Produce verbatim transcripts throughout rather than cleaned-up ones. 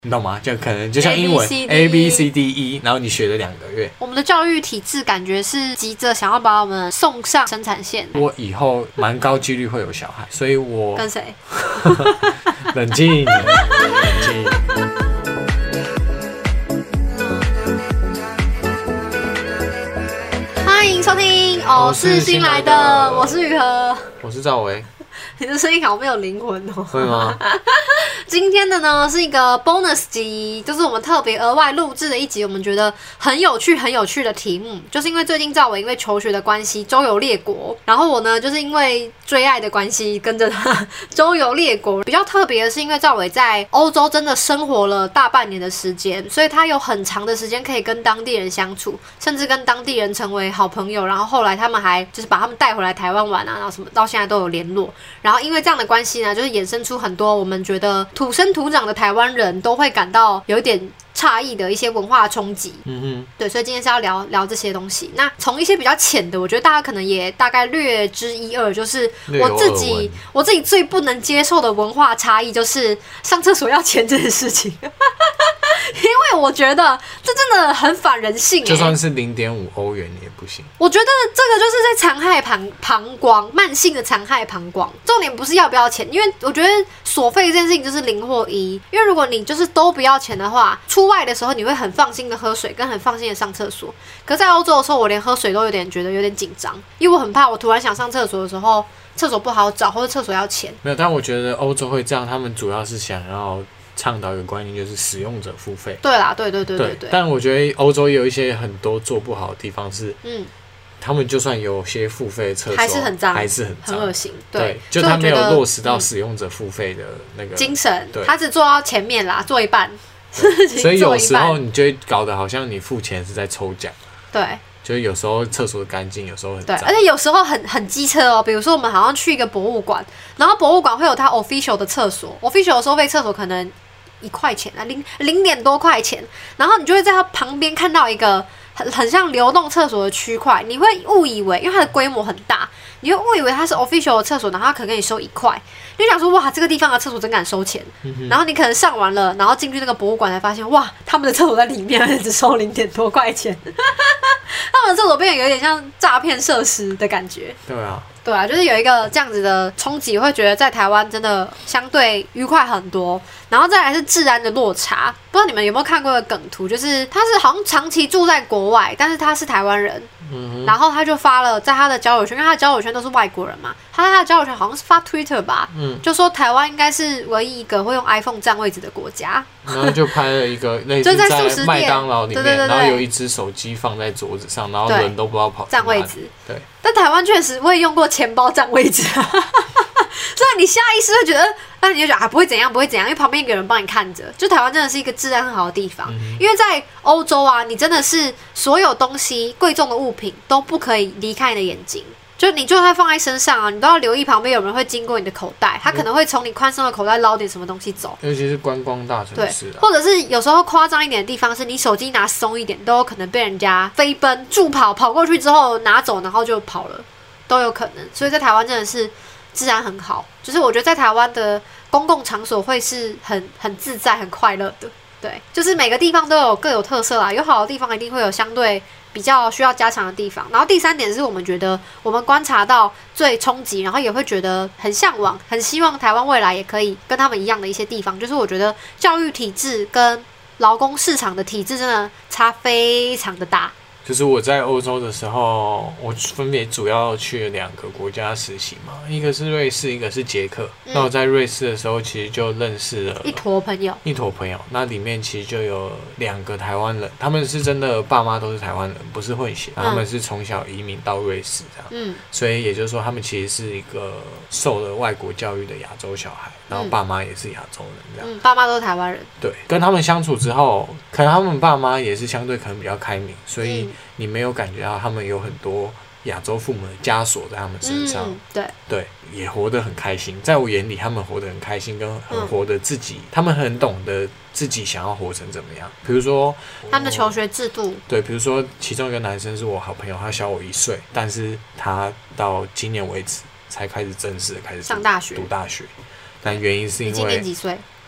你懂吗？就可能就像英文 A B C D E， 然后你学了两个月。 我们的教育体制感觉是急着想要把我们送上生产线。 我以后蛮高几率会有小孩，所以我跟谁？ 冷静，冷静。 欢迎收听，我是新来的，我是雨禾， 我是赵维。 你的声音好没有灵魂哦。 会吗？ 今天的呢是一个 bonus 集，就是我们特别额外录制的一集，我们觉得很有趣、很有趣的题目，就是因为最近赵伟因为求学的关系周游列国，然后我呢就是因为追爱的关系跟着他周游列国。比较特别的是，因为赵伟在欧洲真的生活了大半年的时间，所以他有很长的时间可以跟当地人相处，甚至跟当地人成为好朋友。然后后来他们还就是把他们带回来台湾玩啊，然后什么到现在都有联络。然后因为这样的关系呢，就是衍生出很多我们觉得土生土长的台湾人都会感到有一点诧异的一些文化冲击。嗯哼，对，所以今天是要聊聊这些东西。那从一些比较浅的，我觉得大家可能也大概略知一二，就是我自己我自己最不能接受的文化差异，就是上厕所要钱这件事情。因为我觉得这真的很反人性、欸， 就算是零点五欧元也不行。 我觉得这个就是在残害膀膀胱，慢性的残害膀胱。重点不是要不要钱，因为我觉得所费这件事情就是零或一。因为如果你就是都不要钱的话，出外的时候你会很放心的喝水，跟很放心的上厕所。可是在欧洲的时候，我连喝水都有点觉得有点紧张，因为我很怕我突然想上厕所的时候，厕所不好找，或者厕所要钱。 没有，但我觉得欧洲会这样，他们主要是想要倡导一个观念，就是使用者付费。 对啦，对对对对 对, 对。 但我觉得欧洲也有一些很多做不好的地方是，嗯，他们就算有些付费厕所， 还是很脏， 还是很脏， 很恶心。对， 对，就他没有落实到使用者付费的那个精神，他只做到前面啦，做一半。 所以有时候你就会搞得好像你付钱是在抽奖。 对。 就是有时候厕所干净，有时候很脏。 对，而且有时候很很机车哦。比如说我们好像去一个博物馆，然后博物馆会有它 official 的厕所 ，official 的收费厕所可能一块钱啊，零零点多块钱，然后你就会在它旁边看到一个很很像流动厕所的区块，你会误以为，因为它的规模很大，你会误以为它是 official 的厕所，然后它可能跟你收一块，你就想说哇，这个地方的厕所真敢收钱。嗯、然后你可能上完了，然后进去那个博物馆才发现，哇，他们的厕所在里面，而且只收零点多块钱。他们的厕所变得有点像诈骗设施的感觉。 对啊， 对啊，就是有一个这样子的冲击，会觉得在台湾真的相对愉快很多。然后再来是治安的落差，不知道你们有没有看过的梗图，就是他是好像长期住在国外，但是他是台湾人，嗯、然后他就发了在他的交友圈，因为他的交友圈都是外国人嘛，他在他的交友圈好像是发 Twitter 吧，嗯、就说台湾应该是唯一一个会用 iPhone 占位置的国家。 然后就拍了一个类似在麦当劳里面，对对对对，然后有一只手机放在桌子上，然后人都不知道跑占位置。 对， 但台湾确实我也用过钱包占位置，所以你下意识会觉得，那你就觉得啊不会怎样不会怎样，因为旁边有人帮你看着。就台湾真的是一个治安很好的地方，嗯、因为在欧洲啊，你真的是所有东西贵重的物品都不可以离开你的眼睛。就你就算放在身上啊，你都要留意旁边有人会经过你的口袋，他可能会从你宽松的口袋捞点什么东西走。 尤其是观光大城市、啊， 对，或者是有时候夸张一点的地方是，你手机拿松一点，都有可能被人家飞奔助跑，跑过去之后拿走，然后就跑了，都有可能。所以在台湾真的是治安很好，就是我觉得在台湾的公共场所会是很很自在、很快乐的。对，就是每个地方都有各有特色啦，有好的地方一定会有相对比较需要加强的地方。然后第三点是我们觉得我们观察到最冲击，然后也会觉得很向往，很希望台湾未来也可以跟他们一样的一些地方，就是我觉得教育体制跟劳工市场的体制真的差非常的大。 就是我在欧洲的时候，我分别主要去了两个国家实习嘛，一个是瑞士，一个是捷克。嗯、那我在瑞士的时候，其实就认识了一坨朋友， 一坨朋友。那里面其实就有两个台湾人，他们是真的爸妈都是台湾人，不是混血，嗯、他们是从小移民到瑞士这样。嗯，所以也就是说，他们其实是一个受了外国教育的亚洲小孩，然后爸妈也是亚洲人这样。 嗯，爸妈都是台湾人。 对，跟他们相处之后，可能他们爸妈也是相对可能比较开明，所以你没有感觉到他们有很多亚洲父母的枷锁在他们身上。嗯、 对对，也活得很开心。在我眼里，他们活得很开心，跟很活得自己，嗯、他们很懂得自己想要活成怎么样。比如说他们的求学制度， 对，比如说其中一个男生是我好朋友，他小我一岁，但是他到今年为止才开始正式的开始上大学， 读大学。但原因是因为你今年几岁？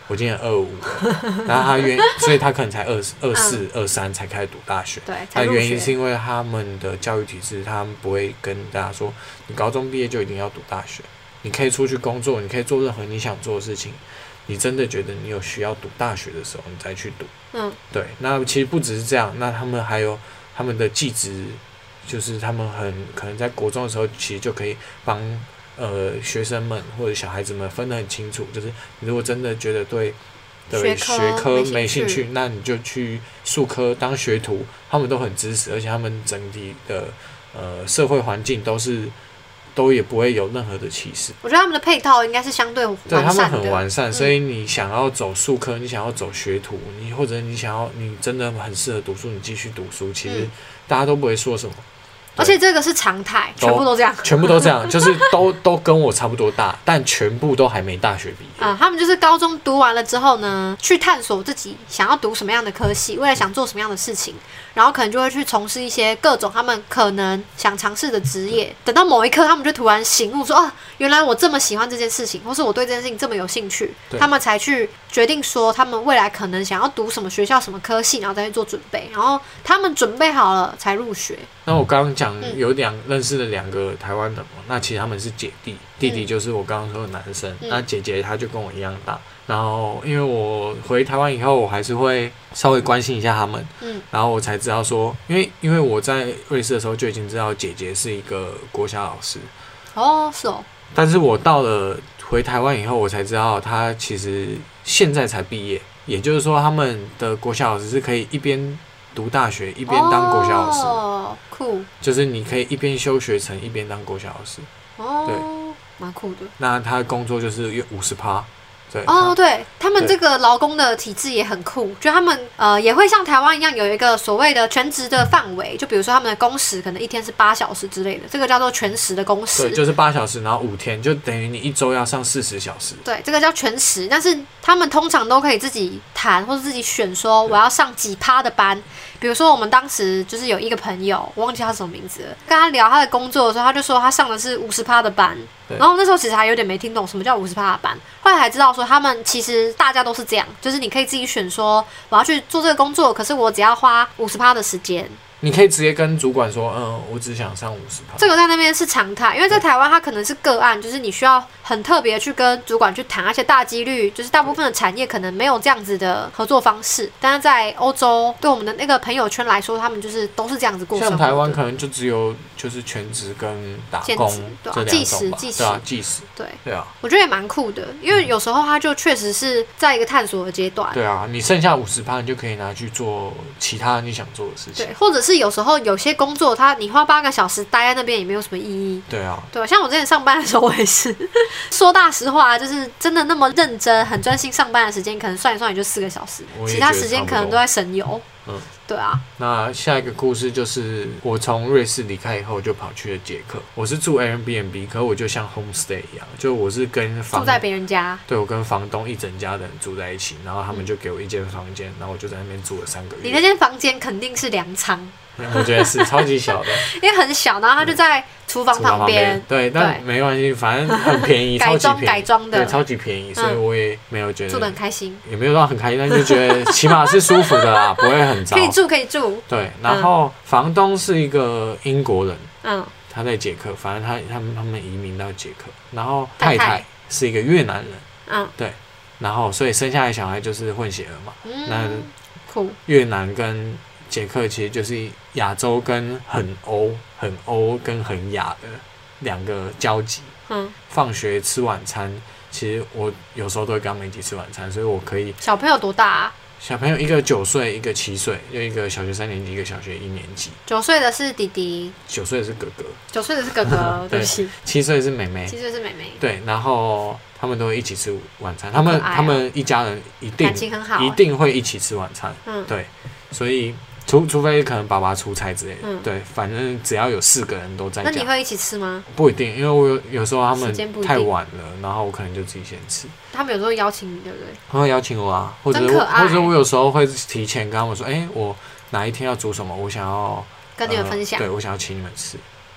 我今年二五，然后他愿，所以他可能才二二四、二三才开始读大学。 对， 他原因是因为他们的教育体制，他们不会跟大家说，你高中毕业就一定要读大学，你可以出去工作，你可以做任何你想做的事情。你真的觉得你有需要读大学的时候，你再去读。嗯，对。那其实不只是这样，那他们还有他们的技职，就是他们很可能在国中的时候，其实就可以帮呃学生们或者小孩子们分得很清楚，就是你如果真的觉得对对学科没兴趣，那你就去术科当学徒，他们都很支持，而且他们整体的呃社会环境都是。都也不会有任何的歧视。 我觉得他们的配套应该是相对完善的。 对，他们很完善，所以你想要走术科，你想要走学徒，你或者你想要你真的很适合读书，你继续读书，其实大家都不会说什么。 而且这个是常态，全部都这样， 全部都这样，就是都都跟我差不多大，但全部都还没大学毕业。 嗯，他们就是高中读完了之后呢，去探索自己想要读什么样的科系，未来想做什么样的事情，然后可能就会去从事一些各种他们可能想尝试的职业。等到某一刻，他们就突然醒悟说，啊，原来我这么喜欢这件事情，或是我对这件事情这么有兴趣，他们才去决定说他们未来可能想要读什么学校、什么科系，然后再去做准备。然后他们准备好了才入学。 那我刚刚讲有两认识的两个台湾人嘛，那其实他们是姐弟，弟弟就是我刚刚说的男生，嗯、那姐姐她就跟我一样大。然后因为我回台湾以后，我还是会稍微关心一下他们，嗯，然后我才知道说，因为因为我在瑞士的时候就已经知道姐姐是一个国小老师， 哦，是哦， 但是我到了回台湾以后，我才知道她其实现在才毕业，也就是说他们的国小老师是可以一边读大学一边当国小老师， 哦，酷， 就是你可以一边修学程一边当国小老师， 哦，对，蛮酷的。 那他的工作就是约五十趴。对哦，对他们这个劳工的体制也很酷，就他们呃也会像台湾一样有一个所谓的全职的范围，就比如说他们的工时可能一天是八小时之类的，这个叫做全时的工时。 对，就是八小时，然后五天，就等于你一周要上四十小时。 对，这个叫全时，但是他们通常都可以自己谈或者自己选，说我要上几趴的班。比如说我们当时就是有一个朋友，我忘记他什么名字了，跟他聊他的工作的时候，他就说他上的是五十趴的班。然后那时候其实还有点没听懂什么叫五十趴的班，后来才知道说他们其实大家都是这样，就是你可以自己选说我要去做这个工作，可是我只要花五十趴的时间。 你可以直接跟主管说，嗯，我只想上五十趴。 这个在那边是常态，因为在台湾它可能是个案，就是你需要很特别去跟主管去谈，而且大几率就是大部分的产业可能没有这样子的合作方式。但是在欧洲，对我们的那个朋友圈来说，他们就是都是这样子过生活的。 像台湾可能就只有就是全职跟打工这两种吧， 计时计时对啊，计时， 对对啊， 我觉得也蛮酷的，因为有时候他就确实是在一个探索的阶段。 对啊，你剩下五十趴，你就可以拿去做其他你想做的事情。 对，或者是有时候有些工作，他你花八个小时待在那边也没有什么意义。 对啊， 对，像我之前上班的时候，我也是说大实话，就是真的那么认真、很专心上班的时间，可能算一算也就四个小时，其他时间可能都在省油。嗯，对啊。 那下一个故事就是我从瑞士离开以后，就跑去了捷克。我是住 Airbnb， 可我就像 homestay 一样，就我是跟房住在别人家， 对，我跟房东一整家的人住在一起，然后他们就给我一间房间，然后我就在那边住了三个月。 你那间房间肯定是粮仓。 我觉得是超级小的， 因为很小，然后它就在厨房旁边。 对，但没关系，反正很便宜，超级便宜， 改装的， 对，超级便宜，所以我也没有觉得住得很开心， 也没有到很开心，但就觉得起码是舒服的啦，不会很糟， 可以住，可以住。 对，然后房东是一个英国人， 嗯， 他在捷克，反正他他们他们移民到捷克，然后太太是一个越南人，嗯，对，然后所以生下来小孩就是混血儿嘛，嗯，那酷， 越南跟捷克其实就是亚洲跟很欧、很欧跟很亚的两个交集。嗯，放学吃晚餐，其实我有时候都会跟他们一起吃晚餐，所以我可以。 小朋友多大啊？ 小朋友一个九岁，一个七岁，又一个小学三年级，一个小学一年级。 九岁的是弟弟， 九岁的是哥哥， 九岁的是哥哥，对不起。 七岁是妹妹， 七岁是妹妹。 对，然后他们都会一起吃晚餐，他们、啊、他们一家人一定感情很好、欸， 一定会一起吃晚餐。嗯，对，所以。除除非可能爸爸出差之类的，嗯、对，反正只要有四个人都在家。 那你会一起吃吗？ 不一定，因为我有有时候他们太晚了，然后我可能就自己先吃。 他们有时候邀请你，对不对？ 他会邀请我啊，或者或者我有时候会提前跟他们说，哎、欸，我哪一天要煮什么，我想要跟你们分享、 呃，对我想要请你们吃。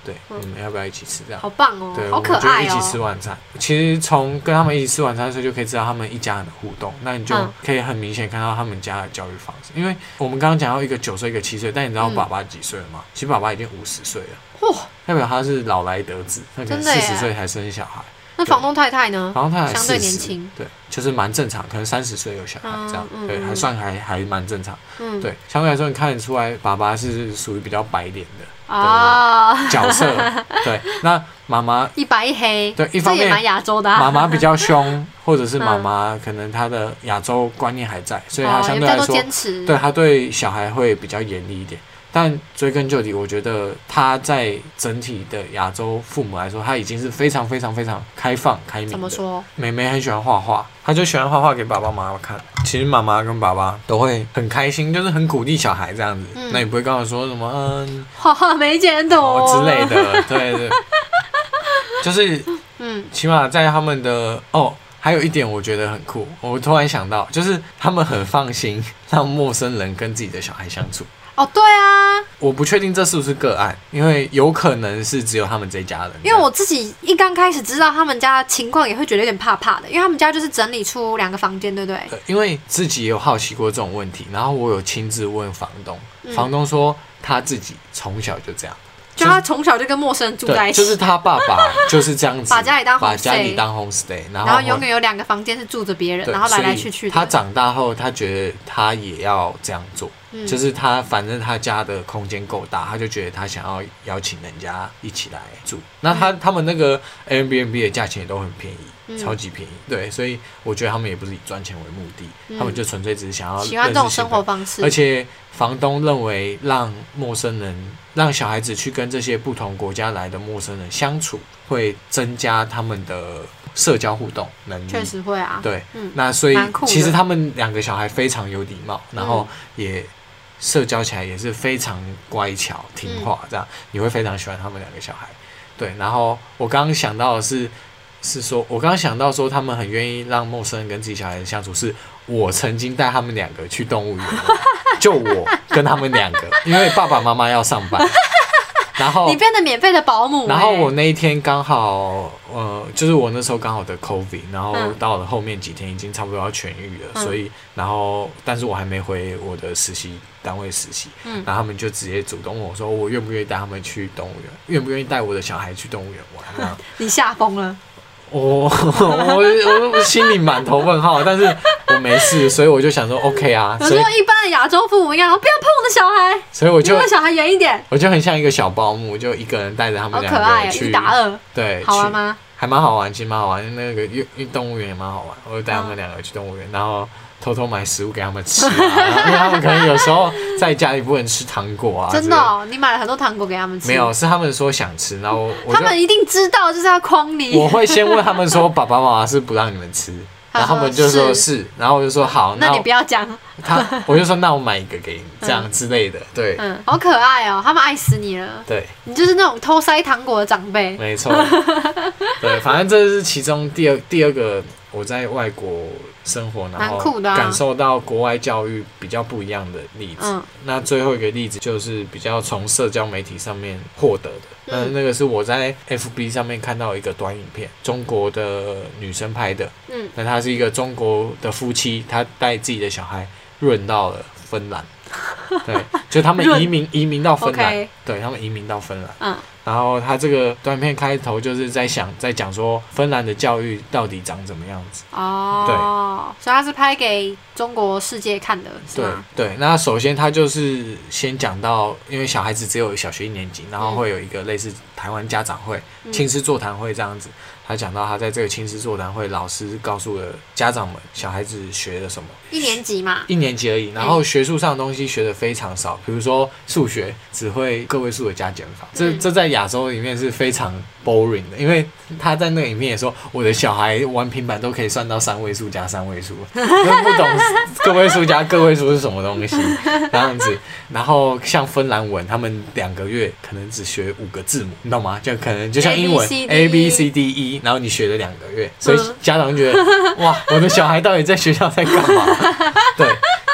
对，嗯、你们要不要一起吃这样？ 好棒哦， 对， 好可爱哦。 我们就一起吃晚餐。其实从跟他们一起吃晚餐的时候，就可以知道他们一家人的互动。那你就可以很明显看到他们家的教育方式。因为我们刚刚讲到一个九岁，一个七岁，但你知道爸爸几岁了吗？嗯、其实爸爸已经五十岁了，哇，代表他是老来得子，那可能四十岁才生小孩。 那房东太太呢？ 房东太太相对年轻， 对，就是蛮正常，可能三十岁有小孩这样，嗯、对，还算还还蛮正常。嗯，对，相对来说你看得出来，爸爸是属于比较白脸的啊角色。对，那妈妈一白一黑， 对，一方面蛮亚洲的、啊， 妈妈比较凶，或者是妈妈可能她的亚洲观念还在，所以她相对来说， 坚持， 对她对小孩会比较严厉一点。但追根究底，我觉得他在整体的亚洲父母来说，他已经是非常非常非常开放开明的。 怎么说？ 妹妹很喜欢画画，她就喜欢画画给爸爸妈妈看。其实妈妈跟爸爸都会很开心，就是很鼓励小孩这样子。嗯、那也不会跟我说什么嗯， 画画没前途、 哦、之类的。对对，就是嗯，起码在他们的哦。还有一点我觉得很酷，我突然想到，就是他们很放心让陌生人跟自己的小孩相处。 哦，对啊， 我不确定这是不是个案，因为有可能是只有他们这一家人。 因为我自己一刚开始知道他们家情况，也会觉得有点怕怕的，因为他们家就是整理出两个房间，对不对？ 对，因为自己也有好奇过这种问题，然后我有亲自问房东，嗯、房东说他自己从小就这样。 就他从小就跟陌生人住在一起， 就是他爸爸就是这样子， 把家里当 homestay， 把家里当 homestay， 然后, 然后永远有两个房间是住着别人，然后来来去去的。 他长大后，他觉得他也要这样做，嗯、就是他反正他家的空间够大，他就觉得他想要邀请人家一起来住。那他、嗯、他们那个 Airbnb 的价钱也都很便宜。嗯、超级便宜，对，所以我觉得他们也不是以赚钱为目的，嗯、他们就纯粹只是想要喜欢这种生活方式。 而且房东认为让陌生人、让小孩子去跟这些不同国家来的陌生人相处，会增加他们的社交互动能力。 确实会啊， 对，嗯、那所以其实他们两个小孩非常有礼貌，然后也社交起来也是非常乖巧听话，这样、嗯、你会非常喜欢他们两个小孩。对，然后我刚刚想到的是。是说，我刚刚想到说，他们很愿意让陌生人跟自己小孩相处。是我曾经带他们两个去动物园，就我跟他们两个，因为爸爸妈妈要上班，然后你变得免费的保姆、欸。 然后我那一天刚好，呃，就是我那时候刚好得 COVID， 然后到了后面几天已经差不多要痊愈了，嗯、所以然后但是我还没回我的实习单位实习，嗯、然后他们就直接主动问我说，我愿不愿意带他们去动物园，愿不愿意带我的小孩去动物园玩？ 你吓疯了。 我我我心里满头问号，但是我没事，所以我就想说 OK 啊。 有时候一般的亚洲父母一样，不要碰我的小孩， 所以我就离我小孩远一点。 我就很像一个小保姆，就一个人带着他们两个去， 一打二， 对， 好玩吗？ 还蛮好玩，其实蛮好玩。那个运动物园也蛮好玩，我就带他们两个去动物园，然后偷偷买食物给他们吃、啊，因为他们可能有时候在家里不能吃糖果啊。 真的哦，你买了很多糖果给他们吃？ 没有，是他们说想吃，然后我他们一定知道就是要诓你。 我会先问他们说，爸爸妈妈是不让你们吃，然后他们就说是，然后我就说好， 那你不要讲。 他我就说那我买一个给你，这样之类的，对， 嗯，好可爱哦，他们爱死你了。 对， 你就是那种偷塞糖果的长辈。 没错，对，反正这是其中第二第二个我在外国生活，然后感受到国外教育比较不一样的例子。嗯、那最后一个例子就是比较从社交媒体上面获得的。那、嗯、那个是我在 F B 上面看到一个短影片，中国的女生拍的。嗯，那她是一个中国的夫妻，她带自己的小孩润到了芬兰。对，就他们移民移民到芬兰， okay. 对他们移民到芬兰。嗯。然后他这个短片开头就是在想，在讲说芬兰的教育到底长怎么样子。哦，对， 所以他是拍给中国世界看的，是吗？ 对对，那首先他就是先讲到，因为小孩子只有小学一年级，然后会有一个类似台湾家长会、嗯、亲师座谈会这样子。他讲到他在这个亲师座谈会，老师告诉了家长们小孩子学了什么。 一年级嘛， 一年级而已。然后学术上的东西学的非常少，比如说数学只会个位数的加减法，这这在亚洲里面是非常 boring 的，因为他在那个影片也说，我的小孩玩平板都可以算到三位数加三位数，都不懂个位数加个位数是什么东西这样子。然后像芬兰文，他们两个月可能只学五个字母，你懂吗？就可能就像英文 A B C D E， 然后你学了两个月，所以家长觉得、嗯、哇，我的小孩到底在学校在干嘛？对，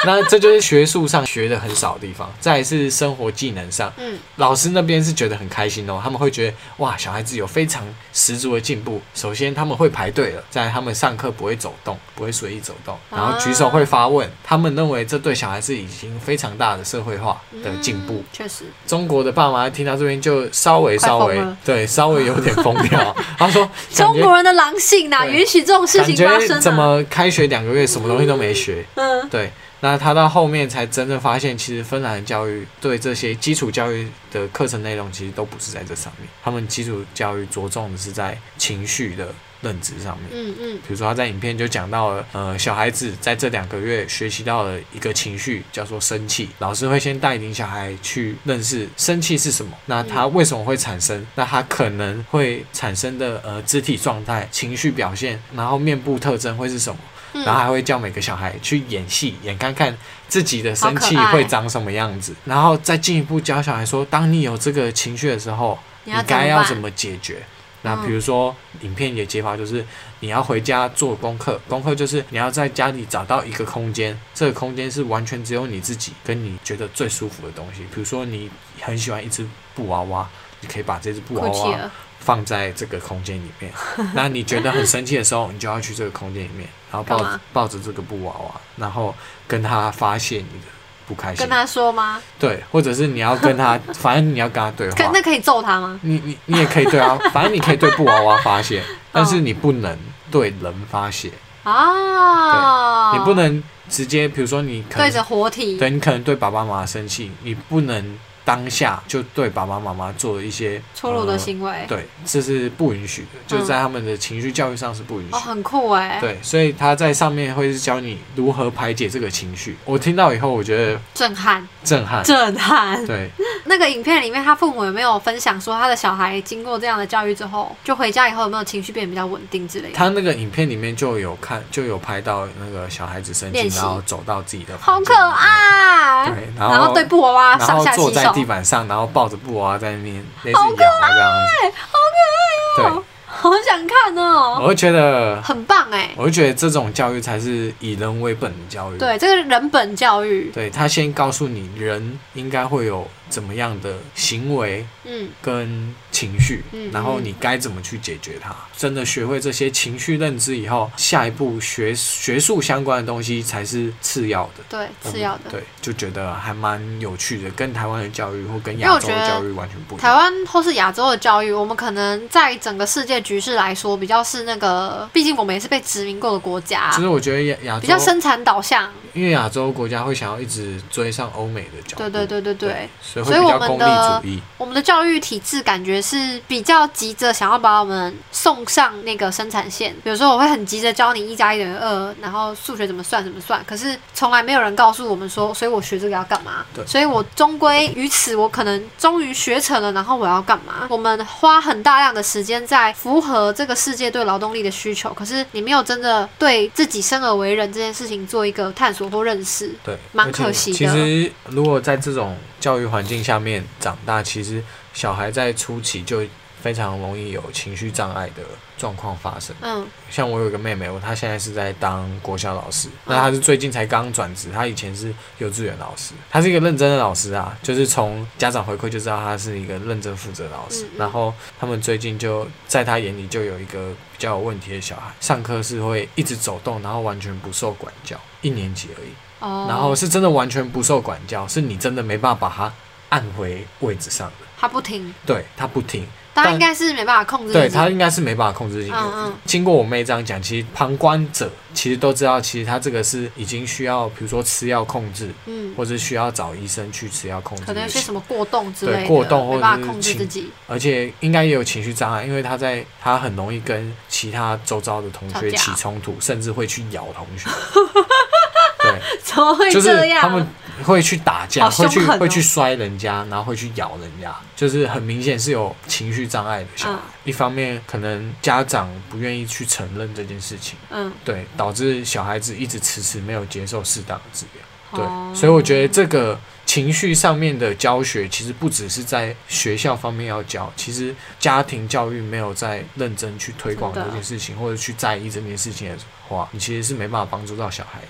那这就是学术上学的很少的地方。再来是生活技能上，嗯，老师那边是觉得很开心哦，他们会觉得哇，小孩子有非常十足的进步。首先他们会排队了，再来他们上课不会走动，不会随意走动，然后举手会发问，他们认为这对小孩子已经非常大的社会化的进步。 确、嗯、实，中国的爸妈听到这边就稍微稍微对稍微有点疯掉。他说中国人的狼性哪允许这种事情发生、啊？ 感觉怎么开学两个月什么东西都没学？嗯，对。那他到后面才真正发现，其实芬兰的教育对这些基础教育的课程内容其实都不是在这上面，他们基础教育着重的是在情绪的认知上面。嗯嗯，比如说他在影片就讲到了，呃，小孩子在这两个月学习到了一个情绪叫做生气，老师会先带领小孩去认识生气是什么，那他为什么会产生，那他可能会产生的呃肢体状态、情绪表现，然后面部特征会是什么。然后还会叫每个小孩去演戏，演看看自己的生气会长什么样子，然后再进一步教小孩说，当你有这个情绪的时候，你该要怎么解决。那比如说，影片也解法就是你要回家做功课，功课就是你要在家里找到一个空间，这个空间是完全只有你自己跟你觉得最舒服的东西。比如说你很喜欢一只布娃娃，你可以把这只布娃娃放在这个空间里面。那你觉得很生气的时候，你就要去这个空间里面，然后抱着抱着这个布娃娃，然后跟他发泄你的不开心。 跟他说吗？ 对，或者是你要跟他，反正你要跟他对话。 那可以揍他吗？ 你你你也可以对啊，反正你可以对布娃娃发泄，但是你不能对人发泄。哦。对，你不能直接，比如说你可能对着活体， 对你可能对爸爸妈妈生气，你不能当下就对爸爸妈妈做一些粗鲁的行为、呃， 对，这是不允许的，嗯、就是在他们的情绪教育上是不允许的。 哦，很酷哎。 对，所以他在上面会是教你如何排解这个情绪。我听到以后，我觉得震撼， 震撼， 震撼。 对， 那个影片里面，他父母有没有分享说他的小孩经过这样的教育之后，就回家以后有没有情绪变得比较稳定之类的？ 他那个影片里面就有看，就有拍到那个小孩子生气，然后走到自己的房间，好可爱。对，然后然后对布娃娃上下其手。 地板上，然后抱着布娃娃在那边类似咬这样子， 好可爱哦！对，好想看哦！ 我会觉得很棒哎， 我会觉得这种教育才是以人为本的教育。 对，这个人本教育。 对，他先告诉你人应该会有怎么样的行为，嗯，跟情绪，嗯，然后你该怎么去解决它。真的学会这些情绪认知以后，下一步学学术相关的东西才是次要的。 对，次要的。 对，就觉得还蛮有趣的，跟台湾的教育或跟亚洲的教育完全不一样。 台湾或是亚洲的教育，我们可能在整个世界局势来说，比较是那个，毕竟我们也是被殖民过的国家。 其实我觉得亚亚洲比较生产导向， 因为亚洲国家会想要一直追上欧美的脚步。 对对对对 对, 對， 所以会比较功利主义。 我们的教育体制感觉是比较急着想要把我们送上那个生产线，比如说我会很急着教你一加一等于二，然后数学怎么算怎么算，可是从来没有人告诉我们说，所以我学这个要干嘛？对，所以我终归于此，我可能终于学成了，然后我要干嘛？我们花很大量的时间在符合这个世界对劳动力的需求，可是你没有真的对自己生而为人这件事情做一个探索或认识， 对， 蛮可惜的。 其实如果在这种教育环境下面长大，其实小孩在初期就非常容易有情绪障碍的状况发生。嗯，像我有一个妹妹，她现在是在当国小老师，那她是最近才刚转职，她以前是幼稚园老师，她是一个认真的老师啊，就是从家长回馈就知道她是一个认真负责的老师。嗯嗯，然后他们最近就在她眼里就有一个比较有问题的小孩，上课是会一直走动，然后完全不受管教，一年级而已。哦，然后是真的完全不受管教，是你真的没办法把他按回位置上的。 他不听， 对，他不听， 他应该是没办法控制自己。 对，他应该是没办法控制自己。嗯嗯。经过我妹这样讲，其实旁观者其实都知道，其实他这个是已经需要，比如说吃药控制，嗯，或者需要找医生去吃药控制。 可能有些什么过动之类的， 对，过动或者是没办法控制自己。 而且应该也有情绪障碍，因为他在他很容易跟其他周遭的同学起冲突，甚至会去咬同学。对， 怎么会这样？ 就是他们会去打架，会去会去摔人家，然后会去咬人家，就是很明显是有情绪障碍的小孩。嗯、一方面可能家长不愿意去承认这件事情，嗯，对，导致小孩子一直迟迟没有接受适当的治疗。对，哦、所以我觉得这个情绪上面的教学，其实不只是在学校方面要教，其实家庭教育没有在认真去推广这件事情，或者去在意这件事情的话，你其实是没办法帮助到小孩的。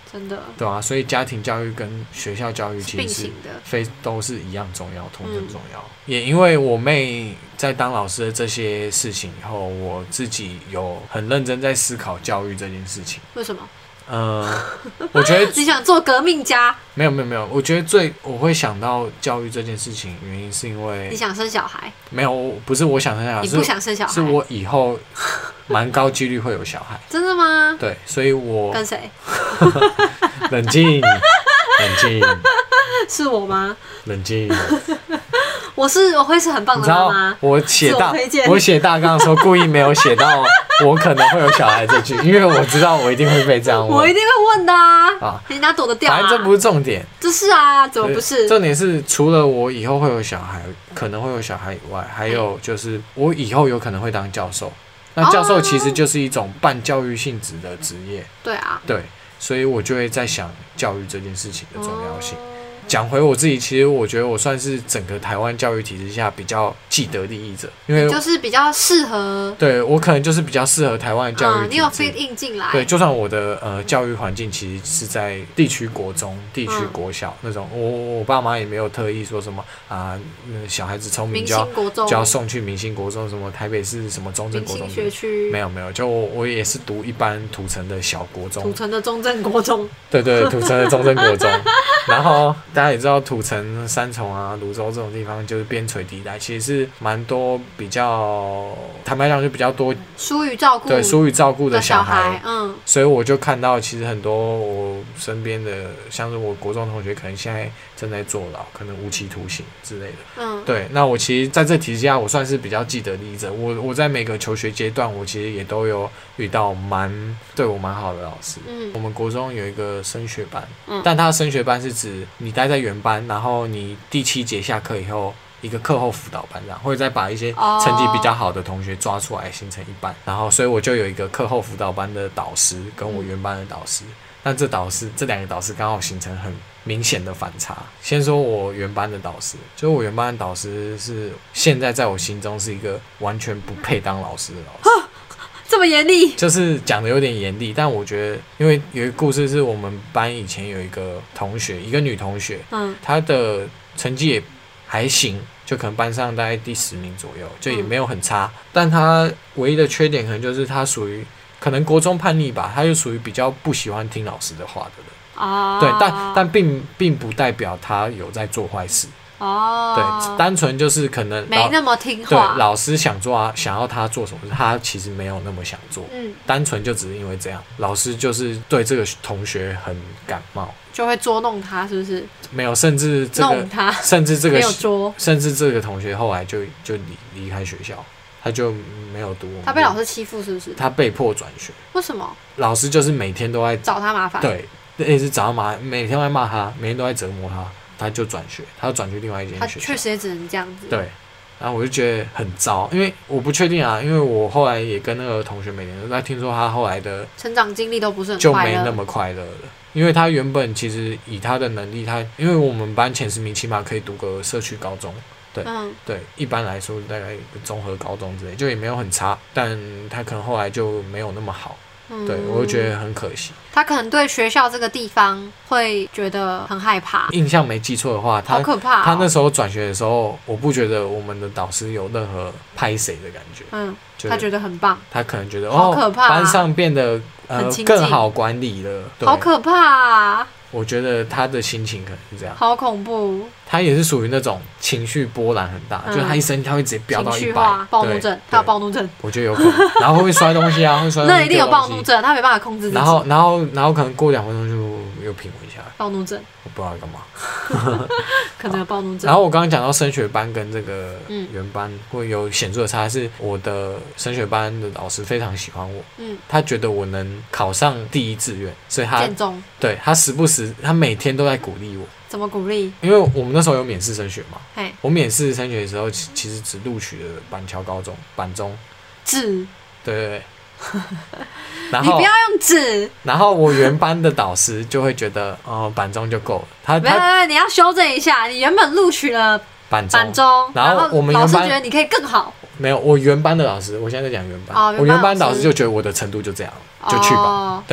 真的， 对啊，所以家庭教育跟学校教育其实是非都是一样重要，同等重要。嗯、也因为我妹在当老师的这些事情以后，我自己有很认真在思考教育这件事情。 为什么？ 呃，我觉得你想做革命家？ 没有没有没有，我觉得最我会想到教育这件事情，原因是因为你想生小孩。 没有，不是我想生小孩， 你不想生小孩， 是我以后蛮高几率会有小孩。 真的吗？ 对，所以我跟谁？ 冷静，冷静。 是我吗？ 冷静。 我是我会是很棒的妈妈。 我写大我写大纲的时候故意没有写到我可能会有小孩这句，因为我知道我一定会被这样问。 我一定会问的啊！啊你哪躲得掉啊？ 反正这不是重点。 这是啊，怎么不是？ 重点是除了我以后会有小孩，可能会有小孩以外，还有就是我以后有可能会当教授。那教授其实就是一种半教育性质的职业。 对啊。 对，所以我就会在想教育这件事情的重要性。讲回我自己，其实我觉得我算是整个台湾教育体制下比较既得利益者，因为就是比较适合。 对我可能就是比较适合台湾的教育体制、嗯、 你有 fit in 进来。 对，就算我的呃教育环境其实是在地区国中、地区国小、嗯、那种，我我爸妈也没有特意说什么啊、呃，小孩子聪明就要就要送去明星国中，什么台北市什么中正国中学区， 没有没有，就我我也是读一般土城的小国中， 土城的中正国中， 对对，土城的中正国中，然后大家也知道土城。三重啊、蘆洲这种地方就是边陲地带，其实是蛮多比较，坦白讲就比较多疏于照顾， 对疏于照顾的小孩， 小孩嗯， 所以我就看到其实很多我身边的，像是我国中同学，可能现在正在坐牢，可能无期徒刑之类的，嗯，对。那我其实在这体制下，我算是比较既得利益者。我我在每个求学阶段，我其实也都有遇到蛮对我蛮好的老师。嗯，我们国中有一个升学班，嗯，但他的升学班是指你待在原班，然后然后你第七节下课以后，一个课后辅导班这样，或者再把一些成绩比较好的同学抓出来形成一班，然后所以我就有一个课后辅导班的导师跟我原班的导师，那这导师这两个导师刚好形成很明显的反差。先说我原班的导师，就是我原班的导师是现在在我心中是一个完全不配当老师的老师。 这么严厉， 就是讲的有点严厉，但我觉得，因为有一个故事是我们班以前有一个同学，一个女同学，嗯，她的成绩也还行，就可能班上大概第十名左右，就也没有很差，嗯、但她唯一的缺点可能就是她属于可能国中叛逆吧，她就属于比较不喜欢听老师的话的人，啊，对，但但并并不代表她有在做坏事。哦，对，单纯就是可能没那么听话。 对，老师想做啊，想要他做什么，他其实没有那么想做。嗯，单纯就只是因为这样，老师就是对这个同学很感冒， 就会捉弄他，是不是？ 没有，甚至这个， 弄他， 甚至这个没有捉， 甚至这个同学后来就就离离开学校，他就没有读。 他被老师欺负，是不是？ 他被迫转学。 为什么？ 老师就是每天都在找他麻烦。 对，也是找他麻烦，每天都在骂他，每天都在折磨他。他就转学，他要转去另外一间学校。他确实也只能这样子。 对，然后我就觉得很糟，因为我不确定啊，因为我后来也跟那个同学每年都在听说他后来的成长经历都不是很就没那么快乐了，因为他原本其实以他的能力，他因为我们班前十名起码可以读个社区高中。对、嗯、对，一般来说大概综合高中之类，就也没有很差，但他可能后来就没有那么好。嗯、对，我就觉得很可惜。 他可能对学校这个地方会觉得很害怕。 印象没记错的话，他好可怕、哦。 他那时候转学的时候，我不觉得我们的导师有任何拍谁的感觉。嗯， 他觉得很棒。 他可能觉得好可怕、 哦，班上变得呃更好管理了。 好可怕、啊。 我觉得他的心情可能是这样， 好恐怖。 他也是属于那种情绪波澜很大，嗯、就是他一生气他会直接飙到一百， 暴怒症，他有暴怒症， 我觉得有可能，然后会摔东西啊，会摔东西， 那一定有暴怒症，他没办法控制自己。 然后，然后，然后可能过两分钟就又平稳下来。 暴怒症， 我不知道干嘛， 可能有暴怒症。 然后我刚刚讲到升学班跟这个原班会有显著的差，是我的升学班的老师非常喜欢我，嗯，他觉得我能考上第一志愿，所以他建中， 对他时不时，他每天都在鼓励我。 怎么鼓励？ 因为我们那时候有免试升学嘛，我免试升学的时候，其实只录取了板桥高中、板中， 只对对对。然后你不要用只。 然后我原班的导师就会觉得，哦，板中就够了。他没有没有，你要修正一下，你原本录取了板中， 板中， 然后我们老师觉得你可以更好。 没有，我原班的老师，我现在在讲原班，哦、原班我原班导师就觉得我的程度就这样，就去吧，哦、对。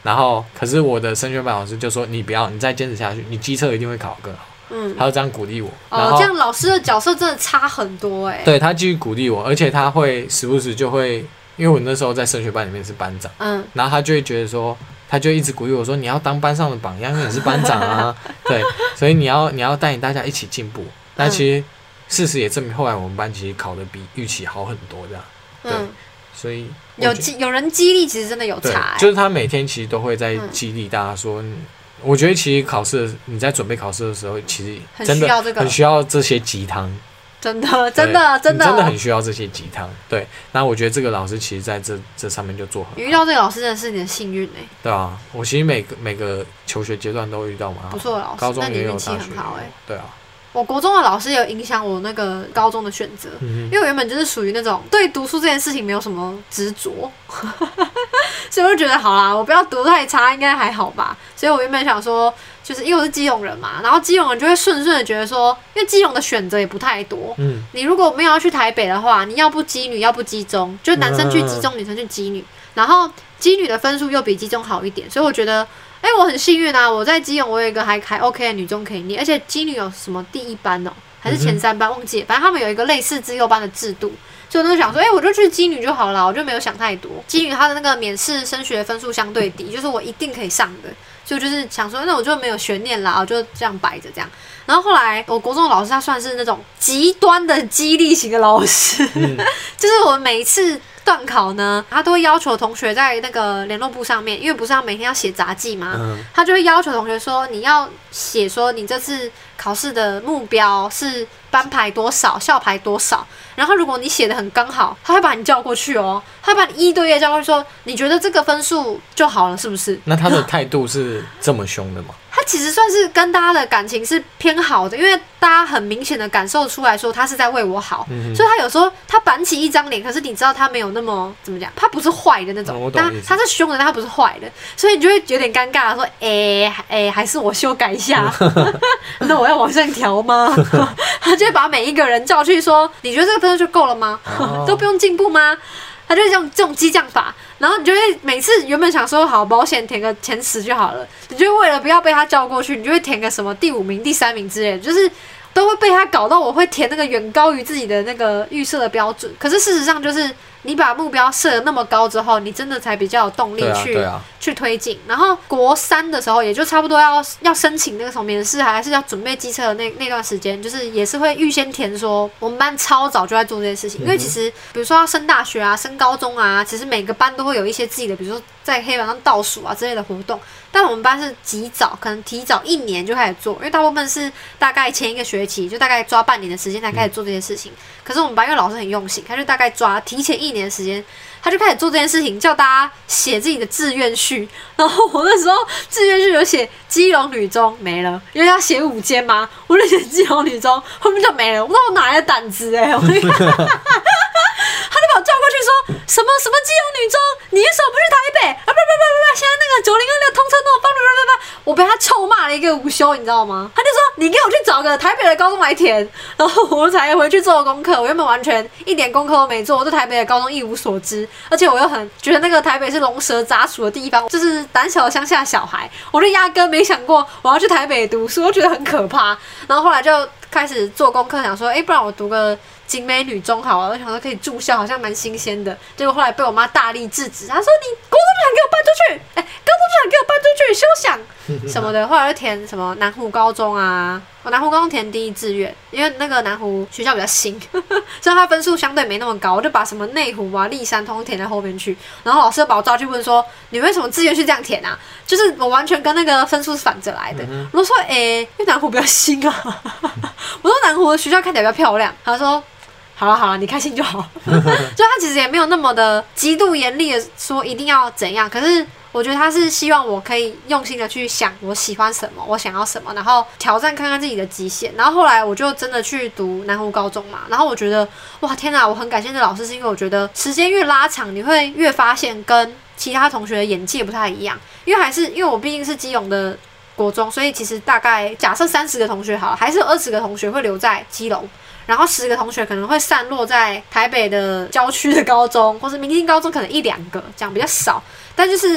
然后可是我的升学班老师就说你不要，你再坚持下去，你机测一定会考得更好。嗯，他就这样鼓励我。 哦，这样老师的角色真的差很多哎。 对，他继续鼓励我，而且他会时不时就会，因为我那时候在升学班里面是班长，嗯，然后他就会觉得说，他就一直鼓励我说，你要当班上的榜样，因为你是班长啊，对，所以你要你要带领大家一起进步。但其实事实也证明，后来我们班其实考得比预期好很多，这样，对，嗯、所以有有人激励，其实真的有差、欸， 就是他每天其实都会在激励大家说。嗯，我觉得其实考试，你在准备考试的时候，其实真的很需要这些鸡汤， 真的真的真的真的很需要这些鸡汤。对，那我觉得这个老师其实在这这上面就做很好。 遇到这个老师真的是你的幸运哎、欸。 对啊，我其实每个每个求学阶段都遇到嘛， 不错的老师， 高中也有，大学也有， 很好哎、欸。 对啊。 我国中的老师也有影响我那个高中的选择、嗯，因为我原本就是属于那种对读书这件事情没有什么执着，所以我就觉得好啦，我不要读太差，应该还好吧。所以我原本想说，就是因为我是基隆人嘛，然后基隆人就会顺顺的觉得说，因为基隆的选择也不太多，嗯，你如果没有要去台北的话，你要不基女，要不基中，就是男生去基中，女生去基女，然后基女的分数又比基中好一点，所以我觉得。哎、欸，我很幸运啊！我在基隆，我有一个还还 OK 的女中可以念，而且基女有什么第一班哦、喔，还是前三班，忘记了。反正他们有一个类似资优班的制度，所以我就想说，哎、欸，我就去基女就好了，我就没有想太多。基女它的那个免试升学分数相对低，就是我一定可以上的，所以我就是想说，那我就没有悬念啦，我就这样摆着这样。然后后来，我国中的老师他算是那种极端的激励型的老师，嗯、就是我每一次。段考呢，他都会要求同学在那个联络簿上面，因为不是要每天要写杂记吗？嗯、他就会要求同学说，你要写说你这次考试的目标是班排多少，校排多少。然后如果你写的很刚好，他会把你叫过去哦，他会把你一对一叫过去说，你觉得这个分数就好了，是不是？ 那他的态度是这么凶的吗？ 他其实算是跟大家的感情是偏好的，因为大家很明显的感受出来说他是在为我好，嗯、所以他有时候他板起一张脸，可是你知道他没有那么怎么讲，他不是坏的那种， 嗯、 但他是凶的，但他不是坏的，所以你就会有点尴尬，说，哎、欸、哎、欸，还是我修改一下，那我要往上调吗？他就会把每一个人叫去说，你觉得这个分数就够了吗？哦、都不用进步吗？他就用这种激将法，然后你就会每次原本想说好保险填个前十就好了，你就为了不要被他叫过去，你就会填个什么第五名、第三名之类的，就是都会被他搞到我会填那个远高于自己的那个预设的标准。可是事实上就是你把目标设得那么高之后，你真的才比较有动力去、 对啊对啊、 去推进。然后国三的时候，也就差不多要要申请那个什么免试，还是要准备机车的那那段时间，就是也是会预先填说，我们班超早就在做这些事情，因为其实比如说要升大学啊、升高中啊，其实每个班都会有一些自己的，比如说在黑板上倒数啊之类的活动。但我们班是极早，可能提早一年就开始做，因为大部分是大概前一个学期就大概抓半年的时间才开始做这些事情。可是我们班因为老师很用心，他就大概抓提前一年的时间，他就开始做这件事情，叫大家写自己的志愿序。然后我那时候志愿序有写基隆女中没了，因为要写五间嘛，我就写基隆女中，后面就没了。我不知道我哪来的胆子哎、欸！他就把我叫过去说什么什么基隆女中，你为什么不去台北啊？不不不不不，现在那个九零二六通车那么方，不不不，我被他臭骂了一个午休，你知道吗？他就说你给我去找个台北的高中来填，然后我才回去做功课。我原本完全一点功课都没做，我对台北的高中一无所知，而且我又很觉得那个台北是龙蛇杂处的地方，就是胆小的乡下小孩，我就压根没想过我要去台北读书，我觉得很可怕。然后后来就开始做功课，想说，哎、欸，不然我读个景美女中好了，我想说可以住校，好像蛮新鲜的。结果后来被我妈大力制止，她说你国中就想给我搬出去，哎、欸，高中就想给我搬出去，休想什么的。后来就填什么南湖高中啊，我南湖高中填第一志愿，因为那个南湖学校比较新，所以它分数相对没那么高，我就把什么内湖啊、立山通填在后面去。然后老师把我抓去问说，你为什么志愿是这样填啊？就是我完全跟那个分数是反着来的。嗯、我说，哎、欸，因为南湖比较新啊。我说南湖的学校看起来比较漂亮，他说。好了好了，你开心就好。就他其实也没有那么的极度严厉的说一定要怎样，可是我觉得他是希望我可以用心的去想我喜欢什么，我想要什么，然后挑战看看自己的极限。然后后来我就真的去读南湖高中嘛，然后我觉得哇天哪，我很感谢这老师，是因为我觉得时间越拉长，你会越发现跟其他同学的眼界不太一样，因为还是因为我毕竟是基隆的国中，所以其实大概假设三十个同学好了，还是有二十个同学会留在基隆。然后十个同学可能会散落在台北的郊区的高中，或是明星高中可能一两个，这样比较少。但就是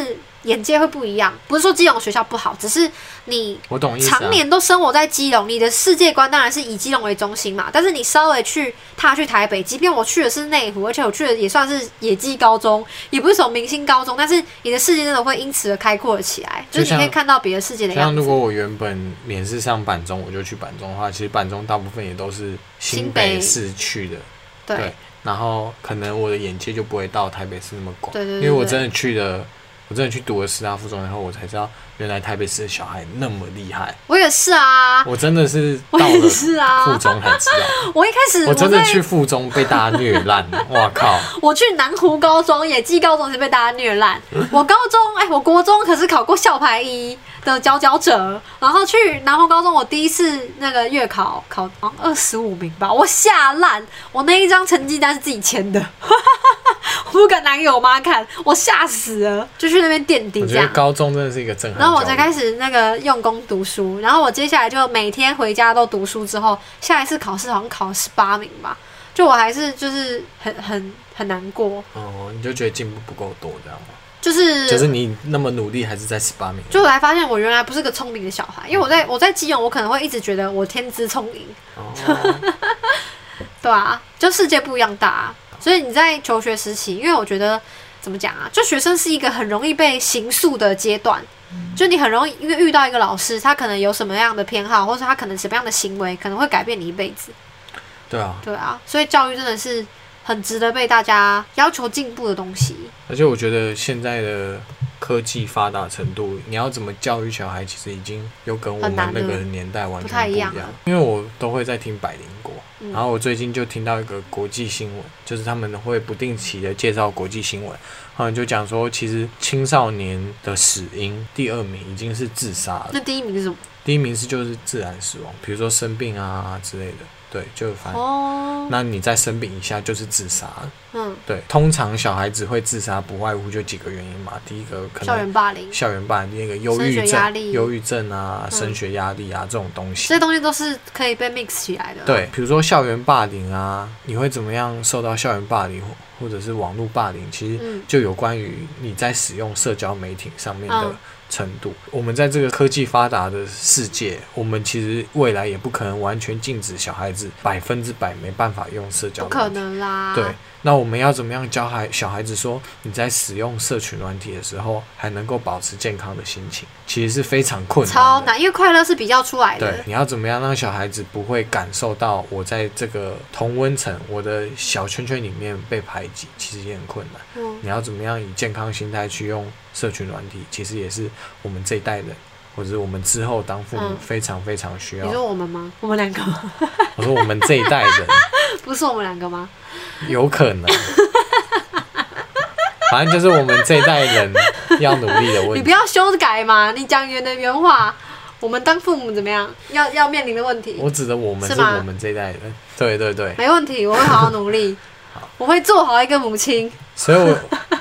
眼界会不一样。不是说基隆学校不好，只是你我懂意思、啊， 常年都生活在基隆，你的世界观当然是以基隆为中心嘛。但是你稍微去踏去台北，即便我去的是内湖，而且我去的也算是野鸡高中，也不是什么明星高中，但是你的世界真的会因此而开阔了起来，就是你可以看到别的世界的样子。 像如果我原本免试上板中，我就去板中的话，其实板中大部分也都是新北市去的， 对。 对，然后可能我的眼界就不会到台北市那么广， 对对对对， 因为我真的去了，我真的去读了师大附中以后，我才知道原来台北市的小孩那么厉害。 我也是啊， 我真的是到了附中才知道。 我一开始我真的去附中被大家虐烂，哇靠！ 我去南湖高中、野鸡高中是被大家虐烂。我高中，哎、欸，我国中可是考过校排一的佼佼者，然后去南湖高中，我第一次那个月考考好像二十五名吧，我吓烂，我那一张成绩单是自己签的，我不敢拿给我妈看，我吓死了，就去那边垫底这样。 我觉得高中真的是一个震撼。 然后我才开始那个用功读书，然后我接下来就每天回家都读书，之后下一次考试好像考了十八名吧，就我还是就是很很很难过。 哦，你就觉得进步不够多这样吗？ 就是就是你那么努力，还是在十八名。 就我才发现，我原来不是个聪明的小孩，因为我在我在基隆，我可能会一直觉得我天资聪颖，哦、对啊，就世界不一样大、啊。所以你在求学时期，因为我觉得怎么讲啊，就学生是一个很容易被形塑的阶段，嗯、就你很容易因为遇到一个老师，他可能有什么样的偏好，或者他可能什么样的行为，可能会改变你一辈子。 对啊， 对啊，所以教育真的是很值得被大家要求进步的东西。 而且我觉得现在的科技发达程度，你要怎么教育小孩，其实已经又跟我们那个年代完全不太一样。因为我都会在听百灵果，嗯、然后我最近就听到一个国际新闻，就是他们会不定期的介绍国际新闻，他们就讲说，其实青少年的死因第二名已经是自杀了。 那第一名是什么？ 第一名是就是自然死亡，比如说生病啊之类的。对，就反正， 哦、 那你再生病一下就是自杀。 嗯， 对，通常小孩子会自杀，不外乎就几个原因嘛。第一个可能校园霸凌， 校园霸凌，第二个忧郁症、忧郁症啊、嗯、升学压力啊这种东西， 这些东西都是可以被 mix 起来的。 对，比如说校园霸凌啊，你会怎么样受到校园霸凌或者是网络霸凌？其实就有关于你在使用社交媒体上面的。嗯程度，我们在这个科技发达的世界，我们其实未来也不可能完全禁止小孩子百分之百没办法用社交媒体， 不可能啦。 对，那我们要怎么样教孩小孩子说，你在使用社群软体的时候，还能够保持健康的心情，其实是非常困难的， 超难，因为快乐是比较出来的。 对，你要怎么样让小孩子不会感受到我在这个同温层、我的小圈圈里面被排挤，其实也很困难。嗯，你要怎么样以健康心态去用社群软体，其实也是我们这一代人，或者是我们之后当父母非常非常需要。 你说我们吗？我们两个吗？ 我说我们这一代人， 不是我们两个吗？ 有可能，反正就是我们这一代人要努力的问题。 你不要修改嘛，你讲原的原话。我们当父母怎么样？要要面临的问题。 我指的我们是我们这一代人，对对对， 没问题，我会好好努力，我会做好一个母亲。 所以我。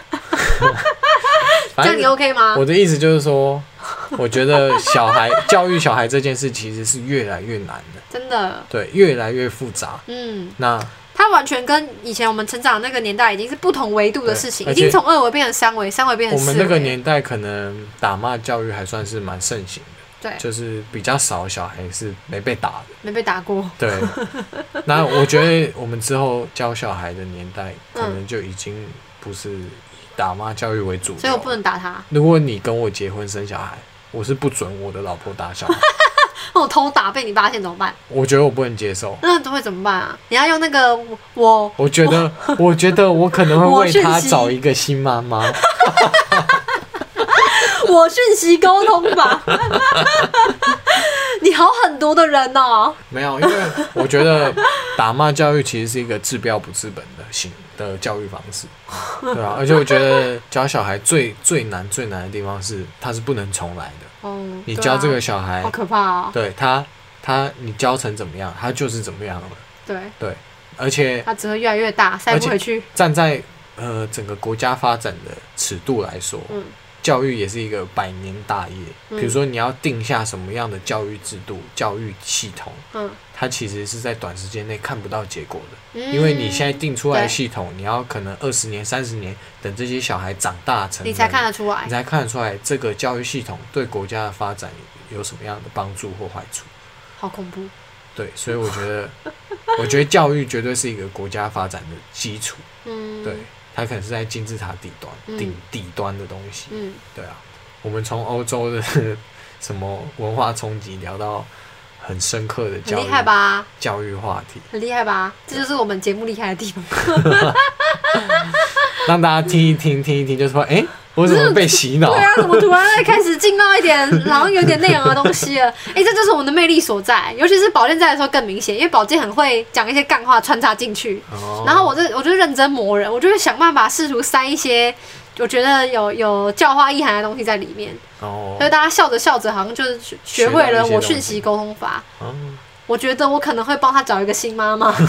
这样你 OK 吗？ 我的意思就是说，我觉得小孩教育小孩这件事其实是越来越难的， 真的， 对，越来越复杂。 嗯， 那它完全跟以前我们成长的那个年代已经是不同维度的事情，已经从二维变成三维，三维变成四维。 我们那个年代可能打骂教育还算是蛮盛行的， 对， 就是比较少小孩是没被打的， 没被打过。 对，那我觉得我们之后教小孩的年代，可能就已经不是打骂教育为主， 所以我不能打他。 如果你跟我结婚生小孩，我是不准我的老婆打小孩。 我偷打被你发现怎么办？ 我觉得我不能接受。 那会怎么办啊？你要用那个我？ 我觉得，我, 我觉得我可能会为他找一个新妈妈。 我讯息沟通吧。你好狠毒的人哦。 没有，因为我觉得打骂教育其实是一个治标不治本的行的教育方式，对啊，而且我觉得教小孩最最难最难的地方是，他是不能重来的。哦，你教这个小孩， 好可怕哦。 对他，他你教成怎么样，他就是怎么样了。 对对，而且他只会越来越大，塞不回去。 站在呃整个国家发展的尺度来说，嗯， 教育也是一个百年大业。比如说你要定下什么样的教育制度、教育系统，嗯，它其实是在短时间内看不到结果的，嗯、因为你现在定出来的系统，你要可能二十年、三十年，等这些小孩长大成人， 你才看得出来， 你才看得出来这个教育系统对国家的发展有什么样的帮助或坏处。 好恐怖。 对，所以我觉得，我觉得教育绝对是一个国家发展的基础。嗯，对，它可能是在金字塔底端、嗯、顶底端的东西。嗯，对啊，我们从欧洲的什么文化冲击聊到很深刻的教育， 很厉害吧？ 教育话题很厉害吧？这就是我们节目厉害的地方。 让大家听一听，听一听，就说，哎、欸，我怎么被洗脑？ 对啊，怎么突然开始进到一点，好像有点内容的东西了？哎、欸，这就是我们的魅力所在，尤其是宝剑在的时候更明显，因为宝剑很会讲一些干话穿插进去。哦、然后我这我就认真磨人，我就会想办法试图塞一些我觉得有有教化意涵的东西在里面。哦，所以大家笑着笑着，好像就是学会了我讯息沟通法。哦，我觉得我可能会帮他找一个新妈妈。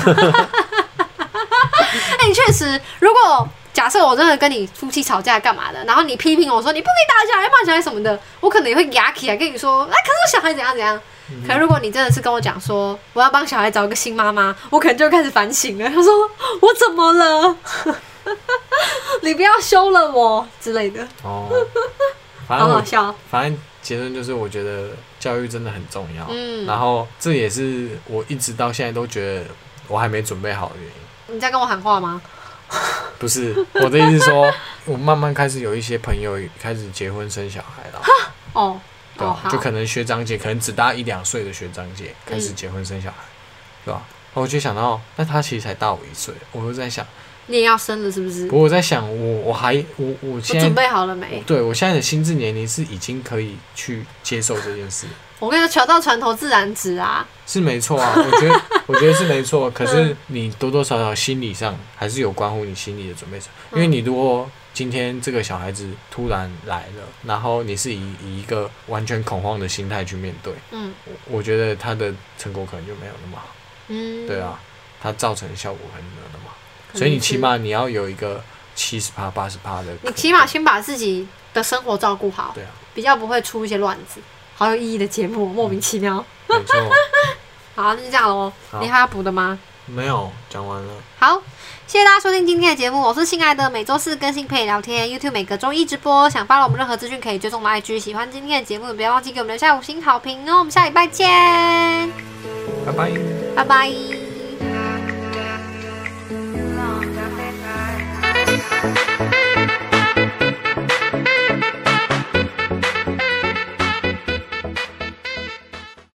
哎、欸，确实，如果假设我真的跟你夫妻吵架干嘛的，然后你批评我说你不可以打小孩、骂小孩什么的，我可能也会压起来跟你说，哎、啊，可是我小孩怎样怎样。嗯、可是如果你真的是跟我讲说我要帮小孩找一个新妈妈，我可能就开始反省了。他说我怎么了？你不要凶了我之类的。哦， 反正好好笑。 反正结论就是，我觉得教育真的很重要。嗯，然后这也是我一直到现在都觉得我还没准备好的原因。 你在跟我喊话吗？ 不是，我的意思是说，我慢慢开始有一些朋友开始结婚生小孩了。哦，对吧、哦？就可能学长姐，可能只大一两岁的学长姐开始结婚生小孩，嗯、对吧？我就想到，那他其实才大我一岁，我就在想， 你也要生了是不是？ 不过我在想，我我还我我现在我准备好了没？ 对我现在的心智年龄是已经可以去接受这件事。 我跟你说，桥到船头自然直啊， 是没错啊，我觉得我觉得是没错。可是你多多少少心理上还是有关乎你心理的准备，因为你如果今天这个小孩子突然来了，然后你是以以一个完全恐慌的心态去面对，嗯，我觉得他的成果可能就没有那么好。嗯，对啊，他造成的效果可能没有那么好，所以你起码你要有一个七十趴、八十趴的， 你起码先把自己的生活照顾好， 对啊， 比较不会出一些乱子。好有意义的节目，莫名其妙。 没错。 好，那就这样咯。你还要补的吗？ 没有，讲完了。 好，谢谢大家收听今天的节目，我是亲爱的，每周四更新陪你聊天 ，YouTube 每个周一直播。想follow我们任何资讯可以追踪我们 I G。喜欢今天的节目，不要忘记给我们留下五星好评哦。我们下礼拜见。 拜拜。 拜拜。